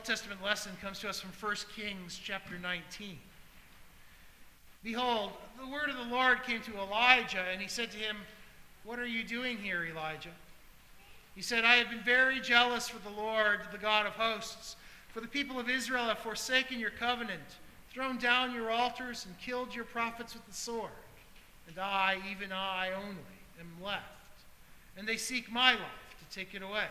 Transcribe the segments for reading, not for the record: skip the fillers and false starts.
Testament lesson comes to us from 1 Kings chapter 19. Behold, the word of the Lord came to Elijah, and he said to him, "What are you doing here, Elijah?" He said, "I have been very jealous for the Lord, the God of hosts, for the people of Israel have forsaken your covenant, thrown down your altars, and killed your prophets with the sword. And I, even I only, am left. And they seek my life to take it away."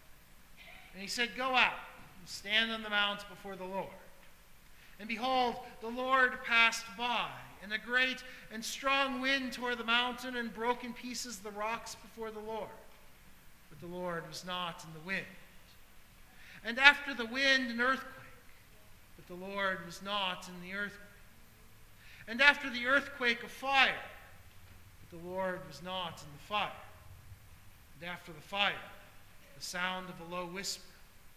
And he said, "Go out and stand on the mount before the Lord." And behold, the Lord passed by, and a great and strong wind tore the mountain and broke in pieces the rocks before the Lord. But the Lord was not in the wind. And after the wind, an earthquake. But the Lord was not in the earthquake. And after the earthquake, a fire. But the Lord was not in the fire. And after the fire, the sound of a low whisper.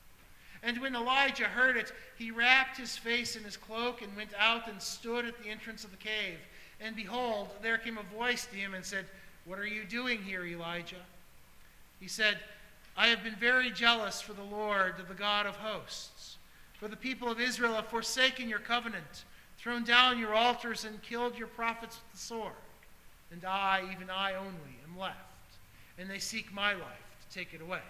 And when Elijah heard it, he wrapped his face in his cloak and went out and stood at the entrance of the cave. And behold, there came a voice to him and said, "What are you doing here, Elijah?" He said, "I have been very jealous for the Lord, the God of hosts. For the people of Israel have forsaken your covenant, thrown down your altars, and killed your prophets with the sword. And I, even I only, am left. And they seek my life to take it away."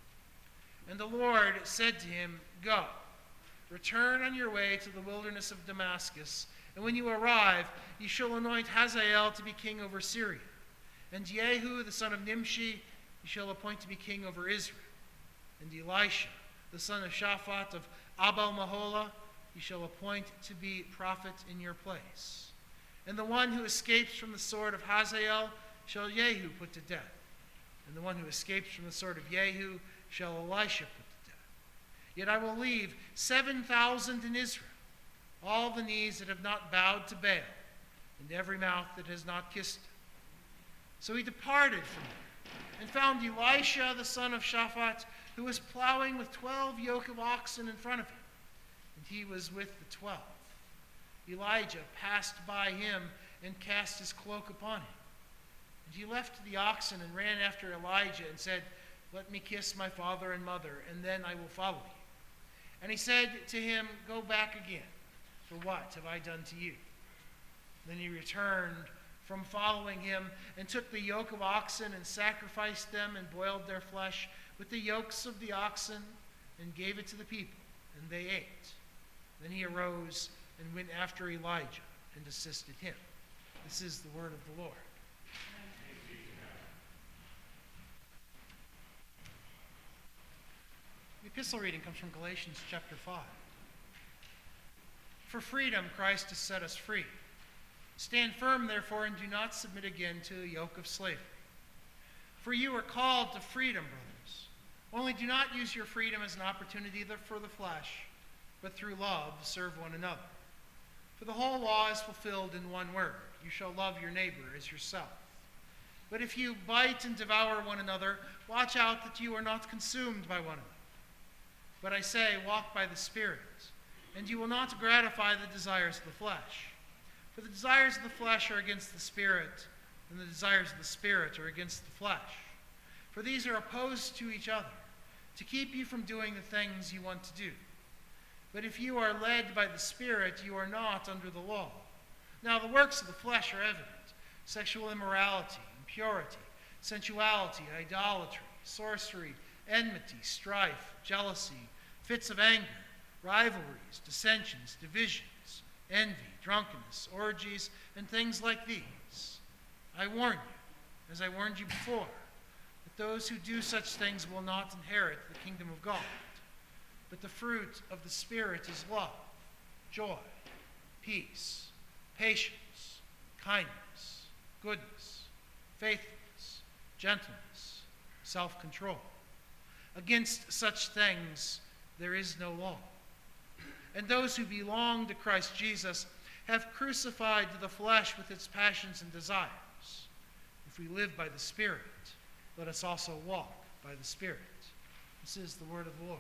And the Lord said to him, "Go, return on your way to the wilderness of Damascus, and when you arrive, you shall anoint Hazael to be king over Syria, and Jehu the son of Nimshi you shall appoint to be king over Israel, and Elisha the son of Shaphat of Abel-Maholah you shall appoint to be prophet in your place. And the one who escapes from the sword of Hazael shall Jehu put to death, and the one who escapes from the sword of Jehu shall Elisha put to death. Yet I will leave 7,000 in Israel, all the knees that have not bowed to Baal, and every mouth that has not kissed him." So he departed from there, and found Elisha the son of Shaphat, who was plowing with 12 yoke of oxen in front of him, and he was with the 12. Elijah passed by him and cast his cloak upon him. And he left the oxen and ran after Elijah and said, "Let me kiss my father and mother, and then I will follow you." And he said to him, "Go back again, for what have I done to you?" Then he returned from following him and took the yoke of oxen and sacrificed them and boiled their flesh with the yokes of the oxen and gave it to the people, and they ate. Then he arose and went after Elijah and assisted him. This is the word of the Lord. The epistle reading comes from Galatians chapter 5. For freedom Christ has set us free. Stand firm, therefore, and do not submit again to a yoke of slavery. For you are called to freedom, brothers. Only do not use your freedom as an opportunity for the flesh, but through love serve one another. For the whole law is fulfilled in one word: you shall love your neighbor as yourself. But if you bite and devour one another, watch out that you are not consumed by one another. But I say, walk by the Spirit, and you will not gratify the desires of the flesh. For the desires of the flesh are against the Spirit, and the desires of the Spirit are against the flesh. For these are opposed to each other, to keep you from doing the things you want to do. But if you are led by the Spirit, you are not under the law. Now the works of the flesh are evident: sexual immorality, impurity, sensuality, idolatry, sorcery, enmity, strife, jealousy, fits of anger, rivalries, dissensions, divisions, envy, drunkenness, orgies, and things like these. I warn you, as I warned you before, that those who do such things will not inherit the kingdom of God. But the fruit of the Spirit is love, joy, peace, patience, kindness, goodness, faithfulness, gentleness, self-control. Against such things there is no law. And those who belong to Christ Jesus have crucified the flesh with its passions and desires. If we live by the Spirit, let us also walk by the Spirit. This is the word of the Lord.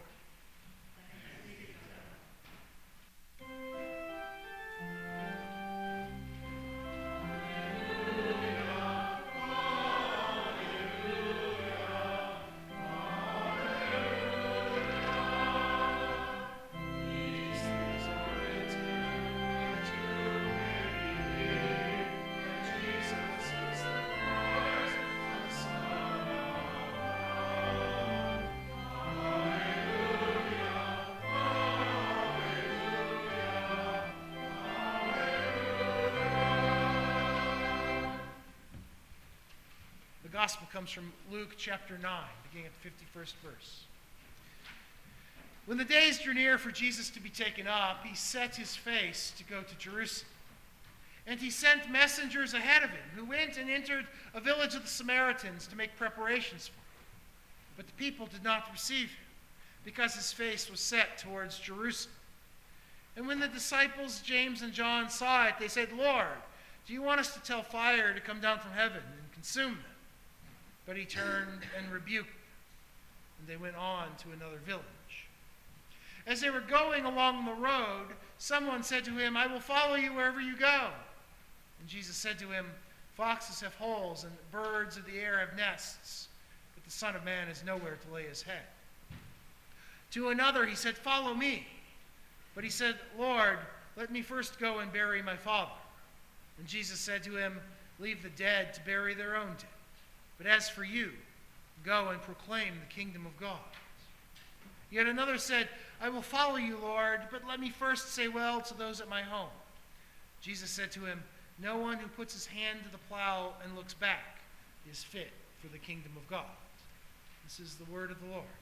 comes from Luke chapter 9, beginning at the 51st verse. When the days drew near for Jesus to be taken up, he set his face to go to Jerusalem. And he sent messengers ahead of him, who went and entered a village of the Samaritans to make preparations for him. But the people did not receive him, because his face was set towards Jerusalem. And when the disciples, James and John, saw it, they said, "Lord, do you want us to tell fire to come down from heaven and consume them?" But he turned and rebuked them, and they went on to another village. As they were going along the road, someone said to him, "I will follow you wherever you go." And Jesus said to him, "Foxes have holes, and birds of the air have nests, but the Son of Man has nowhere to lay his head." To another he said, "Follow me." But he said, "Lord, let me first go and bury my father." And Jesus said to him, "Leave the dead to bury their own dead. But as for you, go and proclaim the kingdom of God." Yet another said, "I will follow you, Lord, but let me first say well to those at my home." Jesus said to him, "No one who puts his hand to the plow and looks back is fit for the kingdom of God." This is the word of the Lord.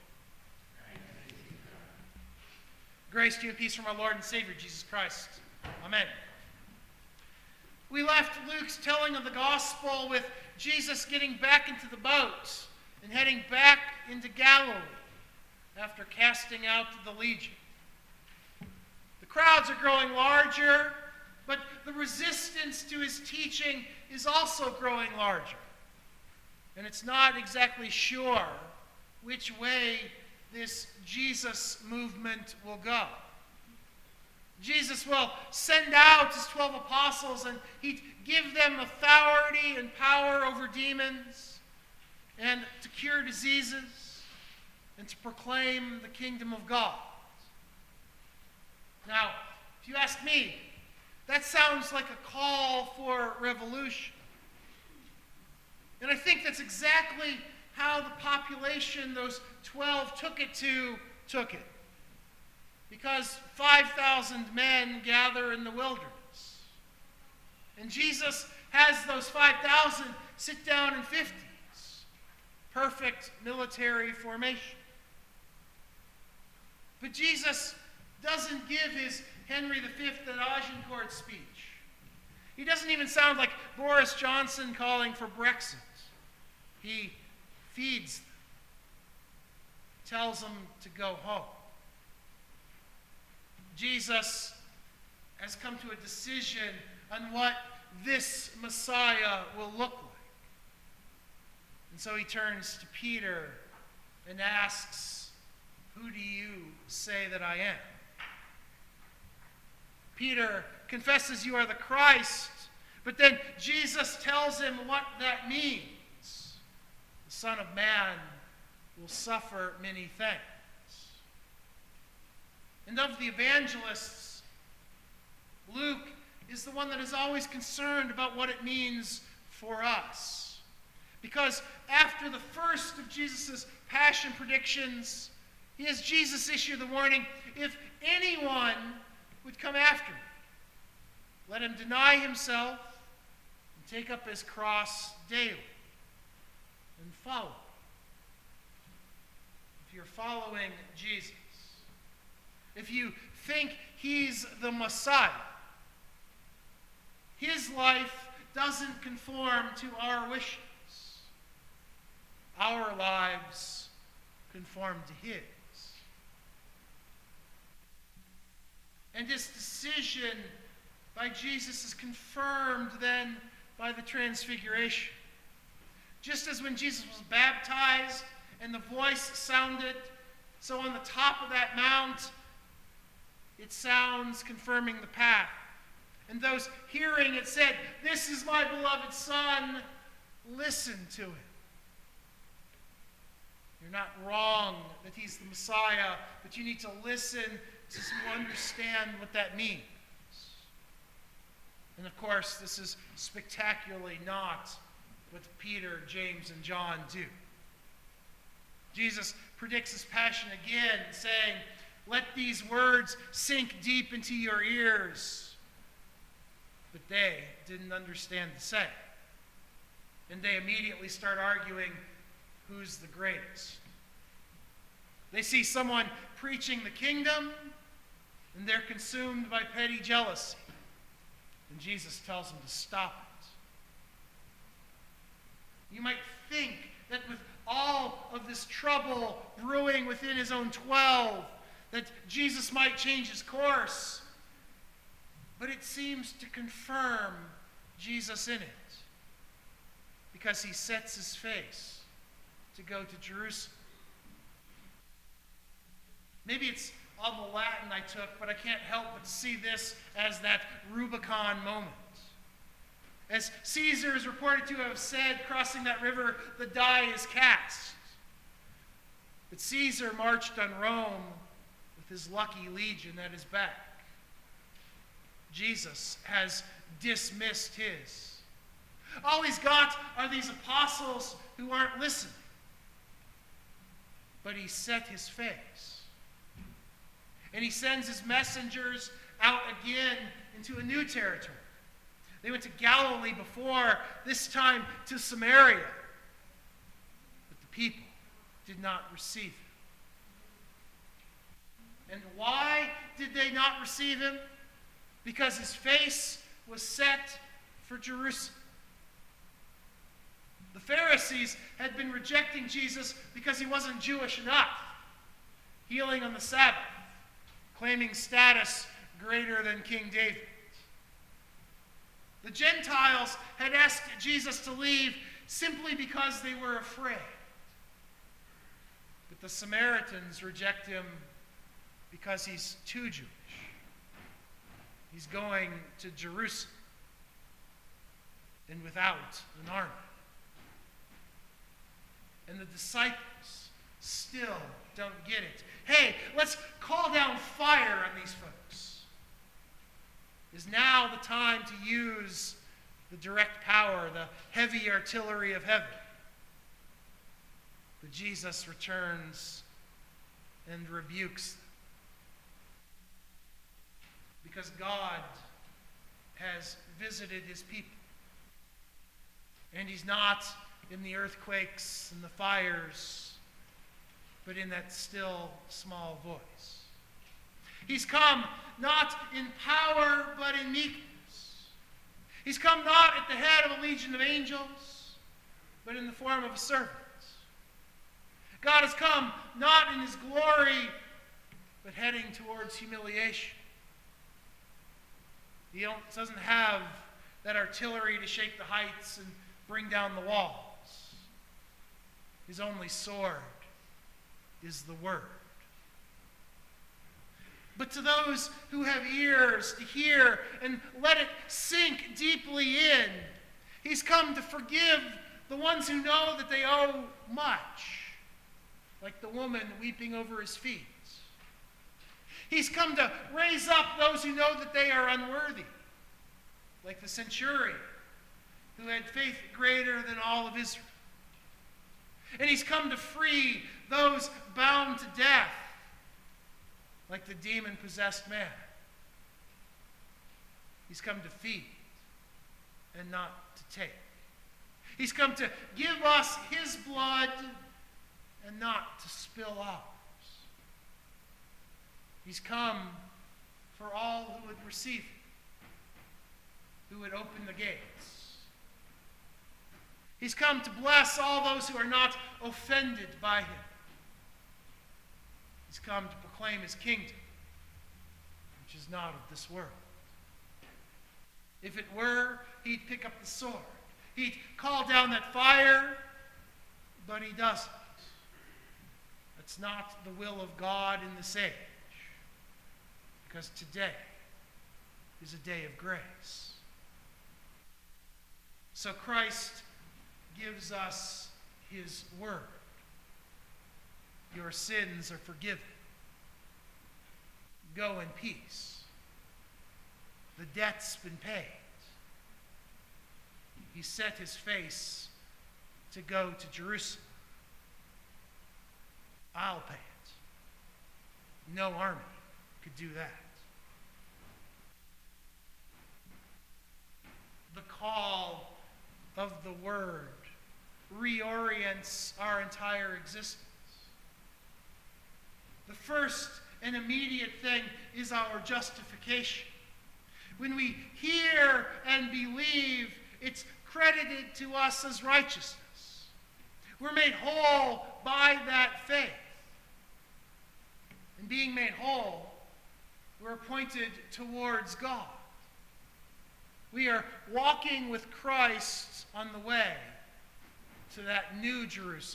Grace to you and peace from our Lord and Savior, Jesus Christ. Amen. We left Luke's telling of the gospel with Jesus getting back into the boat and heading back into Galilee after casting out the legion. The crowds are growing larger, but the resistance to his teaching is also growing larger. And it's not exactly sure which way this Jesus movement will go. Jesus will send out his 12 apostles, and he'd give them authority and power over demons, and to cure diseases, and to proclaim the kingdom of God. Now, if you ask me, that sounds like a call for revolution. And I think that's exactly how the population those 12 took it. Because 5,000 men gather in the wilderness. And Jesus has those 5,000 sit down in 50s. Perfect military formation. But Jesus doesn't give his Henry V at Agincourt speech. He doesn't even sound like Boris Johnson calling for Brexit. He feeds them, tells them to go home. Jesus has come to a decision on what this Messiah will look like. And so he turns to Peter and asks, "Who do you say that I am?" Peter confesses, "You are the Christ," but then Jesus tells him what that means. The Son of Man will suffer many things. And of the evangelists, Luke is the one that is always concerned about what it means for us. Because after the first of Jesus' passion predictions, he has Jesus issue the warning, "If anyone would come after me, let him deny himself and take up his cross daily and follow me." If you're following Jesus, if you think he's the Messiah, his life doesn't conform to our wishes. Our lives conform to his. And this decision by Jesus is confirmed then by the transfiguration. Just as when Jesus was baptized and the voice sounded, so on the top of that mount, it sounds confirming the path. And those hearing it said, "This is my beloved Son, listen to him." You're not wrong that he's the Messiah, but you need to listen to understand what that means. And of course, this is spectacularly not what Peter, James, and John do. Jesus predicts his passion again, saying, "Let these words sink deep into your ears." But they didn't understand the saying. And they immediately start arguing who's the greatest. They see someone preaching the kingdom, and they're consumed by petty jealousy. And Jesus tells them to stop it. You might think that with all of this trouble brewing within his own 12, that Jesus might change his course. But it seems to confirm Jesus in it, because he sets his face to go to Jerusalem. Maybe it's all the Latin I took, but I can't help but see this as that Rubicon moment. As Caesar is reported to have said, crossing that river, the die is cast. But Caesar marched on Rome with his lucky legion at his back. Jesus has dismissed his. All he's got are these apostles who aren't listening. But he set his face. And he sends his messengers out again into a new territory. They went to Galilee before, this time to Samaria. But the people did not receive him. And why did they not receive him? Because his face was set for Jerusalem. The Pharisees had been rejecting Jesus because he wasn't Jewish enough, healing on the Sabbath, claiming status greater than King David. The Gentiles had asked Jesus to leave simply because they were afraid. But the Samaritans reject him because he's too Jewish. He's going to Jerusalem and without an army. And the disciples still don't get it. Hey, let's call down fire on these folks. Is now the time to use the direct power, the heavy artillery of heaven. But Jesus returns and rebukes them. Because God has visited his people. And he's not in the earthquakes and the fires, but in that still small voice. He's come not in power, but in meekness. He's come not at the head of a legion of angels, but in the form of a servant. God has come not in his glory, but heading towards humiliation. He doesn't have that artillery to shake the heights and bring down the walls. His only sword is the word. But to those who have ears to hear and let it sink deeply in, he's come to forgive the ones who know that they owe much, like the woman weeping over his feet. He's come to raise up those who know that they are unworthy, like the centurion who had faith greater than all of Israel. And he's come to free those bound to death, like the demon-possessed man. He's come to feed and not to take. He's come to give us his blood and not to spill ours. He's come for all who would receive him, who would open the gates. He's come to bless all those who are not offended by him. He's come to proclaim his kingdom, which is not of this world. If it were, he'd pick up the sword. He'd call down that fire, but he doesn't. That's not the will of God in this age, because today is a day of grace. So Christ gives us his word. Your sins are forgiven. Go in peace. The debt's been paid. He set his face to go to Jerusalem. I'll pay it. No army could do that. The call of the word reorients our entire existence. The first and immediate thing is our justification. When we hear and believe, it's credited to us as righteousness. We're made whole by that faith. And being made whole, we're pointed towards God. We are walking with Christ on the way to that new Jerusalem.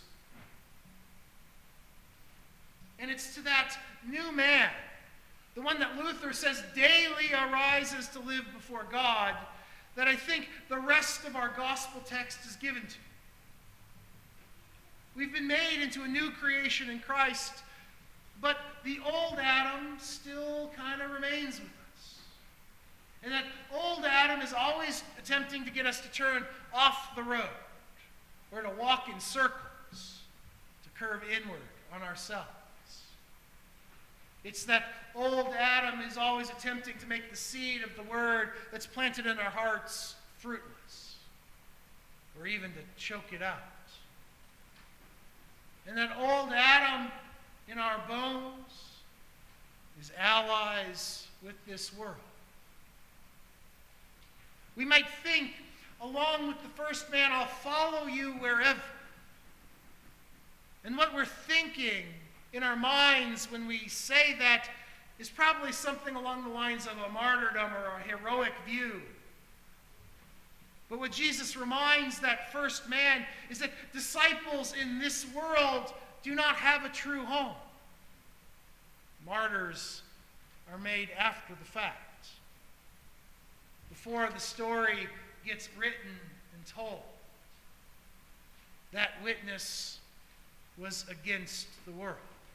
And it's to that new man, the one that Luther says daily arises to live before God, that I think the rest of our gospel text is given to. We've been made into a new creation in Christ, but the old Adam still kind of remains with us. And that old Adam is always attempting to get us to turn off the road, or to walk in circles, to curve inward on ourselves. It's that old Adam is always attempting to make the seed of the word that's planted in our hearts fruitless, or even to choke it out. And that old Adam in our bones is allies with this world. We might think, along with the first man, I'll follow you wherever. And what we're thinking in our minds when we say that is probably something along the lines of a martyrdom or a heroic view. But what Jesus reminds that first man is that disciples in this world do not have a true home. Martyrs are made after the fact, before the story gets written and told. That witness was against the world.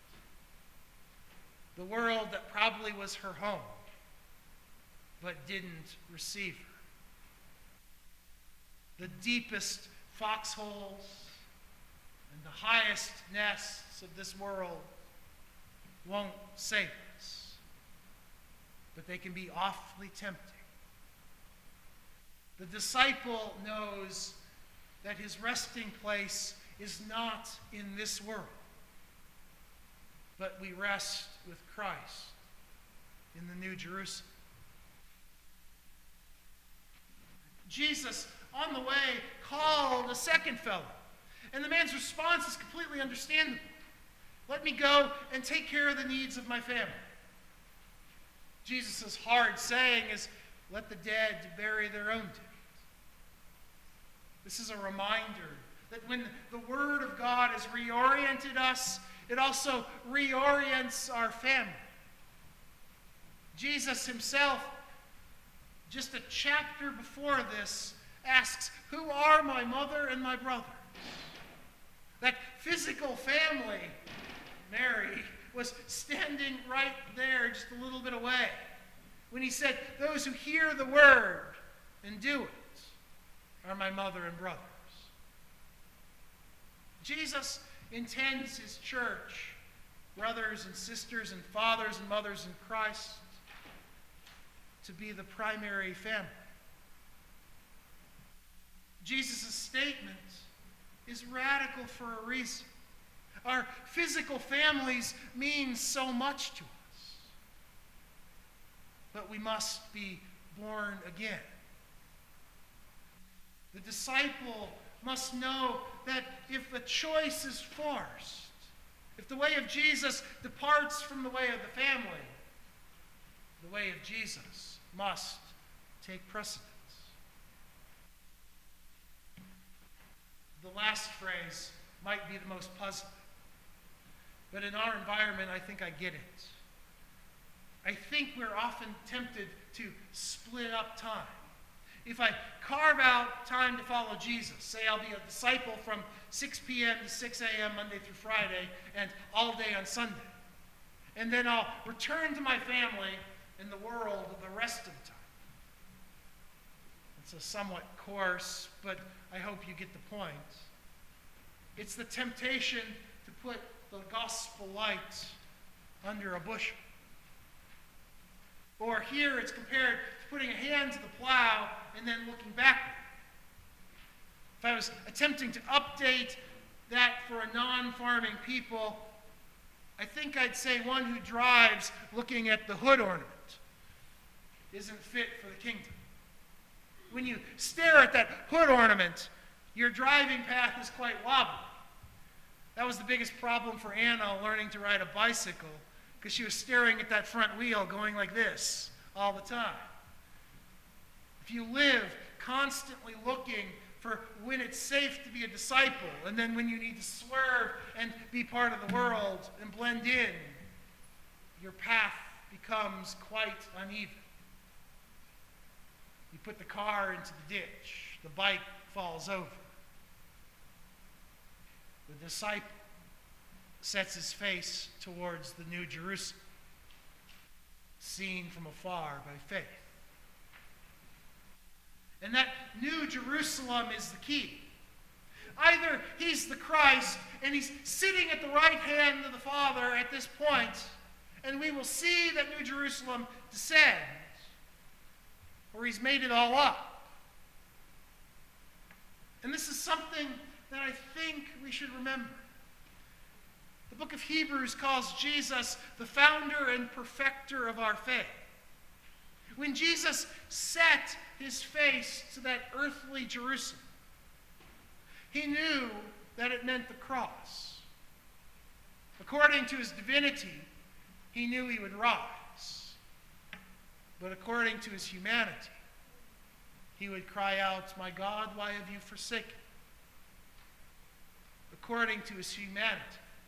The world that probably was her home, but didn't receive her. The deepest foxholes and the highest nests of this world won't save us, but they can be awfully tempting. The disciple knows that his resting place is not in this world, but we rest with Christ in the New Jerusalem. Jesus, on the way, called a second fellow, and the man's response is completely understandable. Let me go and take care of the needs of my family. Jesus' hard saying is, let the dead bury their own dead. This is a reminder that when the Word of God has reoriented us, it also reorients our family. Jesus himself, just a chapter before this, asks, who are my mother and my brother? That physical family, Mary, was standing right there just a little bit away when he said, those who hear the word and do it are my mother and brothers. Jesus intends his church, brothers and sisters and fathers and mothers in Christ, to be the primary family. Jesus' statement is radical for a reason. Our physical families mean so much to us, but we must be born again. The disciple must know that if the choice is forced, if the way of Jesus departs from the way of the family, the way of Jesus must take precedence. The last phrase might be the most puzzling, but in our environment, I think I get it. I think we're often tempted to split up time. If I carve out time to follow Jesus, say I'll be a disciple from 6 p.m. to 6 a.m. Monday through Friday and all day on Sunday, and then I'll return to my family and the world the rest of the time. It's a somewhat coarse, but I hope you get the point. It's the temptation to put the gospel light under a bushel. Or here it's compared to putting a hand to the plow and then looking backward. if I was attempting to update that for a non-farming people, I think I'd say one who drives looking at the hood ornament isn't fit for the kingdom. When you stare at that hood ornament, your driving path is quite wobbly. That was the biggest problem for Anna learning to ride a bicycle, because she was staring at that front wheel going like this all the time. If you live constantly looking for when it's safe to be a disciple, and then when you need to swerve and be part of the world and blend in, your path becomes quite uneven. You put the car into the ditch, the bike falls over. The disciple sets his face towards the New Jerusalem, seen from afar by faith. And that New Jerusalem is the key. Either he's the Christ, and he's sitting at the right hand of the Father at this point, and we will see that New Jerusalem descend, or he's made it all up. And this is something that I think we should remember. The book of Hebrews calls Jesus the founder and perfecter of our faith. When Jesus set his face to that earthly Jerusalem, he knew that it meant the cross. According to his divinity, he knew he would rise. But according to his humanity, he would cry out, "My God, why have you forsaken me?" According to his humanity,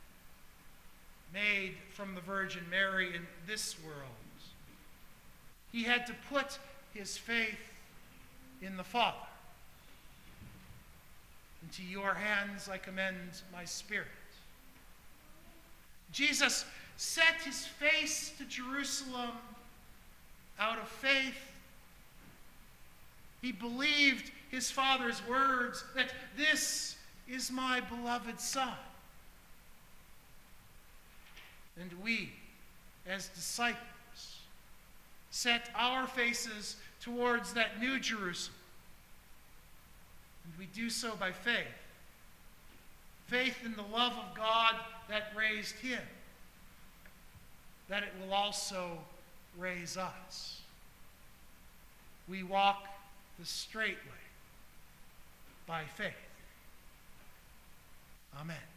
made from the Virgin Mary in this world, he had to put his faith in the Father. Into your hands I commend my spirit. Jesus set his face to Jerusalem out of faith. He believed his Father's words that this is my beloved Son. And we, as disciples, set our faces towards that New Jerusalem. And we do so by faith. Faith in the love of God that raised him, that it will also raise us. We walk the straight way by faith. Amen.